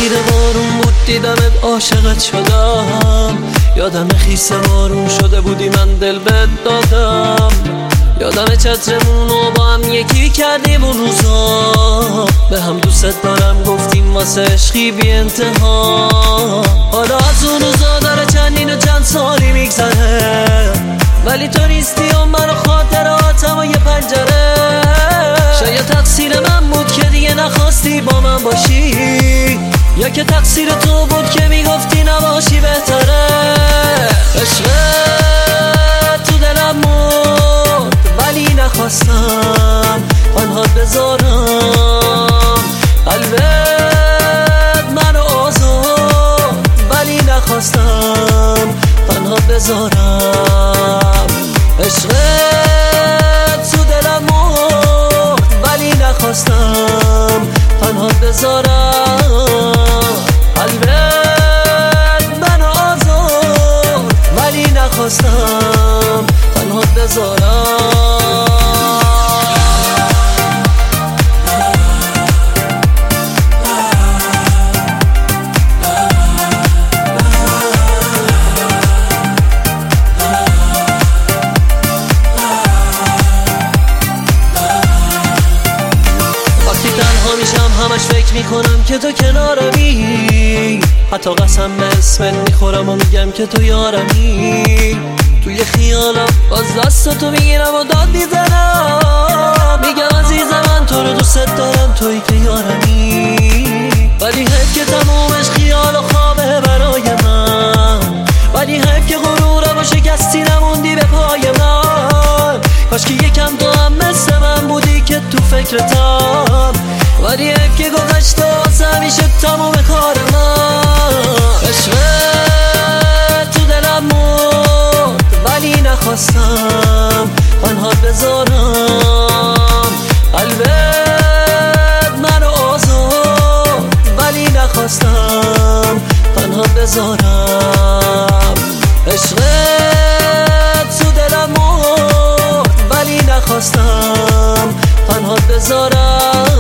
زیر بارون بود دیدمت عاشقت شدم، یادم خیس بارون شده بودی من دل بهت دادم، یادم چترمون رو با هم یکی کردیم اون روزا، به هم دوست دارم گفتیم واسه عشقی بی انتها. حالا از اون روزا داره چندین و چند سالی میگذره، ولی تو نیستی و من و خاطراتم و یه پنجره. شاید تقصیر من بود که دیگه نخواستی با من باشی، یا که تقصیر تو بود که میگفتی نباشی بهتره. عشقت تو دلم مرد ولی نخواستم تنها بذارم، قلبت منو آزاد ولی نخواستم تنها بذارم. عشقت تو دلم مرد ولی نخواستم تنها بذارم، قلبت منو آزاد ولی نخواستم تنها بذارم. همش فکر میکنم که تو کنارمی، حتی قسم به اسمت میخورم و میگم که تو یارمی. توی خیالم باز دست تو میگیرم و داد میزنم، میگم عزیزم من تو رو دوست دارم تویی که یارمی. ولی حیف که تمومش خیال و خوابه برای من، ولی حیف که غرورم و شکستی نموندی به پای من. کاش که یکم تو هم مثل من بودی که تو فکرتم، ولی حیف که گذشته واسه همیشه تموم کار من. عشقت تو دلم مرد ولی نخواستم تنها بذارم، قلبت منو آزاد ولی نخواستم تنها بذارم. عشقت تو دلم مرد ولی نخواستم تنها بذارم،